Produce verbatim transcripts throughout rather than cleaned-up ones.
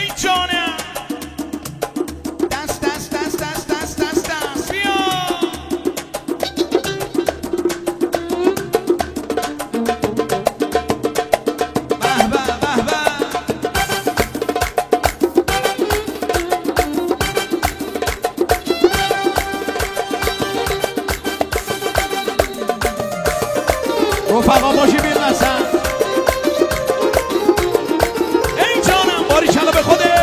ای جانم دست دست دست دست دست دست دست بیا به به به به رفقا باشی بیر نسن ای جانم باری کلا به خوده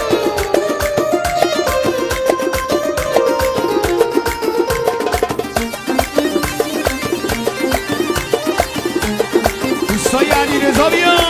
دوستای علی رضا بیا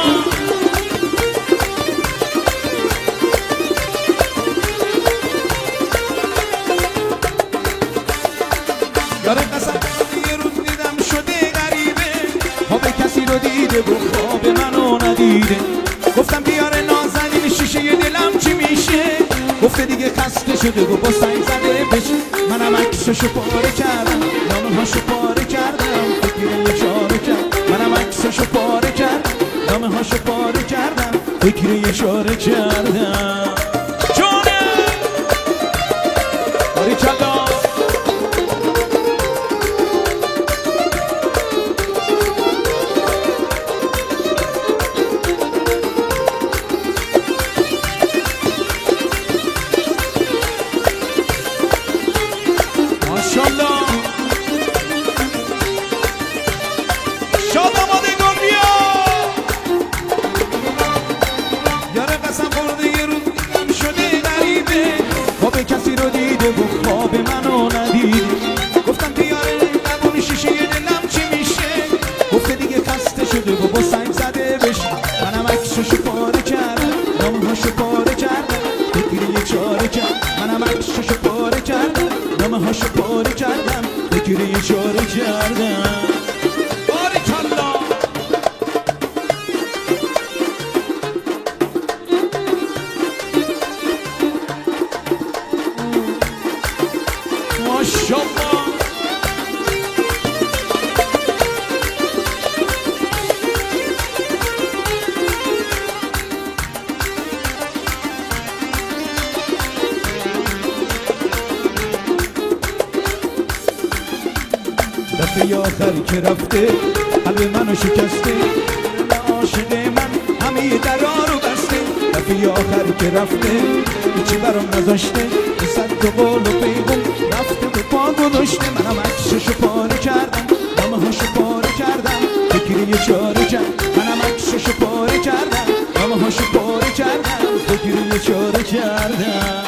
یاره قسم یه روز دیدم شده خواب کسی رو دیده و خواب منو ندیده گفتم بیاره نازنین شیشه دلم چی میشه گفته دیگه خسته شده و با سنگ زده بشه منم عکسشو پاره کردم نامه هاشو پاره کردم فکر اشاره کرد منم عکسشو پاره کردم نامه هاشو پاره کردم فکر اشاره کردم جونه باری کلا کسی رو دیده و خواب منو ندیده گفتم بیاره نبونی شیشه دلم چی میشه گفته دیگه خسته شده و با سنگ زده بشه منم عکسشو پاره کردم نامه هاشو پاره کردم فکر یه چاره کرد منم عکسشو پاره کردم نامه هاشو پاره کردم فکر یه چاره کردم باریکالله ماشاءالله دفعه آخری که رفته قلب منو شکسته عاشق من همه درا رو بسته دفعه آخری که رفته هیچی برام نذاشته صد تا قول و پیغام رفته به پا گذاشته منم عکسشو پاره کردم نامه هاشو پاره کردم فکر یه چاره کرد منم عکسشو پاره کردم نامه هاشو پاره کردم فکر یه چاره کردم